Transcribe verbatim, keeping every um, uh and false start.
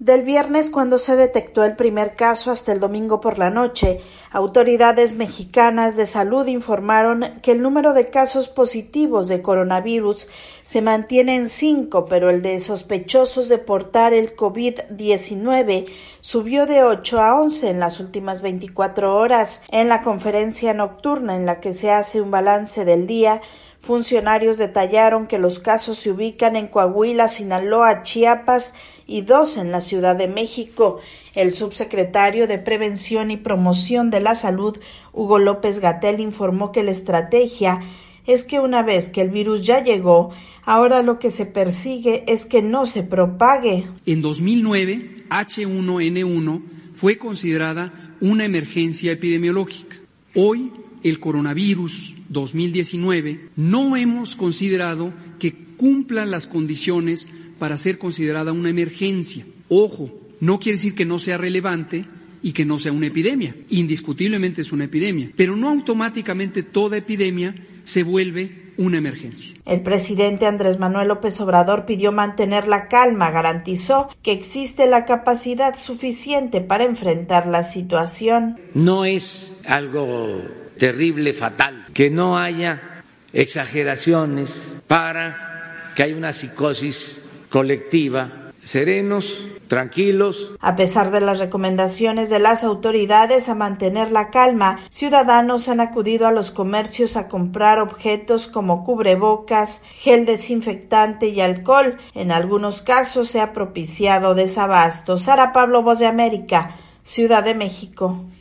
Del viernes, cuando se detectó el primer caso, hasta el domingo por la noche, autoridades mexicanas de salud informaron que el número de casos positivos de coronavirus se mantiene en cinco, pero el de sospechosos de portar el COVID diecinueve subió de ocho a once en las últimas veinticuatro horas. En la conferencia nocturna en la que se hace un balance del día, funcionarios detallaron que los casos se ubican en Coahuila, Sinaloa, Chiapas y dos en la Ciudad de México. El subsecretario de Prevención y Promoción de la Salud, Hugo López-Gatell, informó que la estrategia es que una vez que el virus ya llegó, ahora lo que se persigue es que no se propague. En dos mil nueve, H uno N uno fue considerada una emergencia epidemiológica. Hoy, el coronavirus dos mil diecinueve, no hemos considerado que cumplan las condiciones para ser considerada una emergencia. Ojo, no quiere decir que no sea relevante y que no sea una epidemia. Indiscutiblemente es una epidemia, pero no automáticamente toda epidemia se vuelve una emergencia. El presidente Andrés Manuel López Obrador pidió mantener la calma, garantizó que existe la capacidad suficiente para enfrentar la situación. No es algo terrible, fatal, que no haya exageraciones para que haya una psicosis colectiva, serenos, tranquilos. A pesar de las recomendaciones de las autoridades a mantener la calma, ciudadanos han acudido a los comercios a comprar objetos como cubrebocas, gel desinfectante y alcohol. En algunos casos se ha propiciado desabasto. Sara Pablo, Voz de América, Ciudad de México.